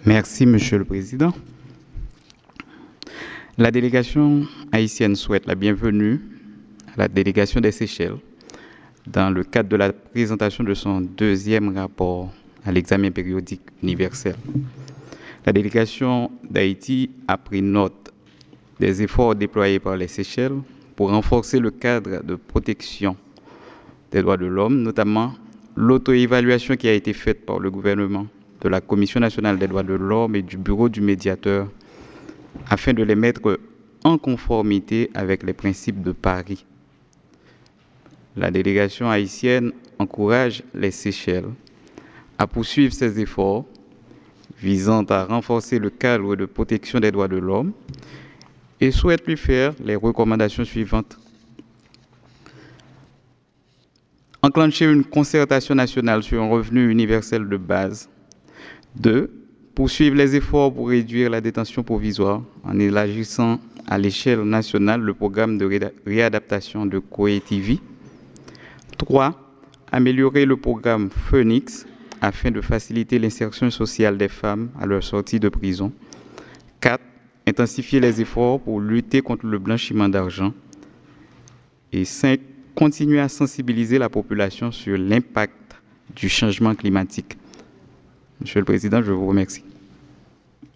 Merci, Monsieur le Président. La délégation haïtienne souhaite la bienvenue à la délégation des Seychelles dans le cadre de la présentation de son deuxième rapport à l'examen périodique universel. La délégation d'Haïti a pris note des efforts déployés par les Seychelles pour renforcer le cadre de protection des droits de l'homme, notamment l'auto-évaluation qui a été faite par le gouvernement, de la Commission nationale des droits de l'homme et du Bureau du médiateur, afin de les mettre en conformité avec les principes de Paris. La délégation haïtienne encourage les Seychelles à poursuivre ces efforts visant à renforcer le cadre de protection des droits de l'homme et souhaite lui faire les recommandations suivantes. Enclencher une concertation nationale sur un revenu universel de base. 2. Poursuivre les efforts pour réduire la détention provisoire en élargissant à l'échelle nationale le programme de réadaptation de Koé-TV. 3. Améliorer le programme Phoenix afin de faciliter l'insertion sociale des femmes à leur sortie de prison. 4. Intensifier les efforts pour lutter contre le blanchiment d'argent. Et 5. Continuer à sensibiliser la population sur l'impact du changement climatique. Monsieur le Président, je vous remercie.